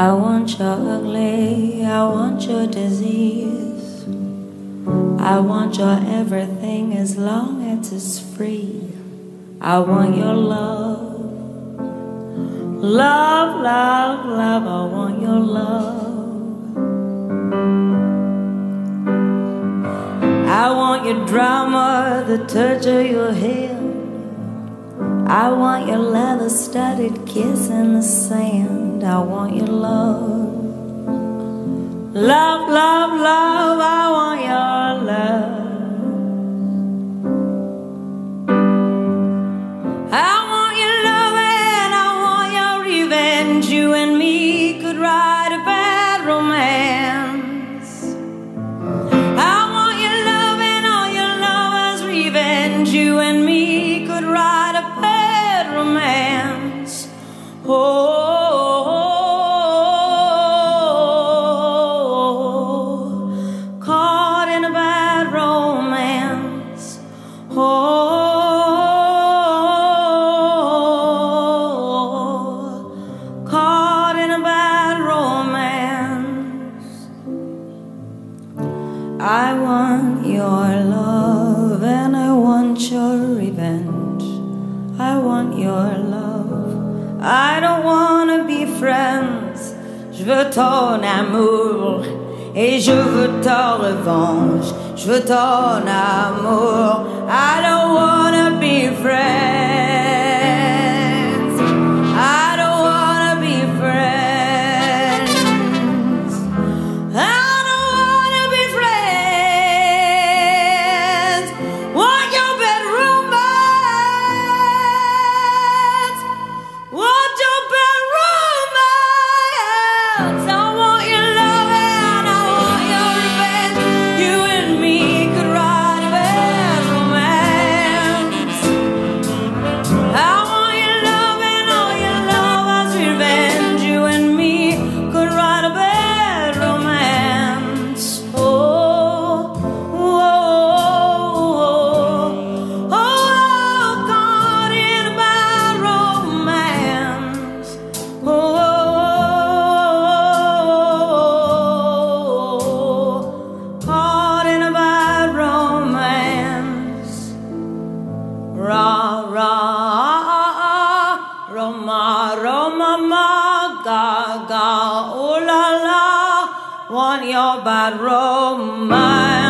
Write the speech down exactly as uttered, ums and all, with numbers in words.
I want your ugly, I want your disease, I want your everything as long as it's free. I want your love, love, love, love, I want your love. I want your drama, the touch of your hand, I want your leather-studded kiss in the sand. I want your love, love, love, love, I want your love. I want your love and I want your revenge. You and me could write a bad romance. I want your love and all your lovers' revenge. You and me could write a bad romance. Oh, caught in a bad romance. Oh, caught in a bad romance. I want your love and I want your revenge. I want your love, I don't wanna be friends. Je veux ton amour et je veux ta revanche. Je veux ton amour, I don't wanna be friends. I don't wanna be friends. I don't wanna be friends. Want your bedroom mats, want your bedroom mats. I want your love and I want your revenge. You and me could write a bad romance. I want your love and all your lovers' revenge. You and me could write a bad romance. Oh, oh, oh, oh, caught in a bad romance. Oh, caught in a bad romance. Ra, ra, Roma, Roma, ma, ga, ga, oh la la, want your bad romance.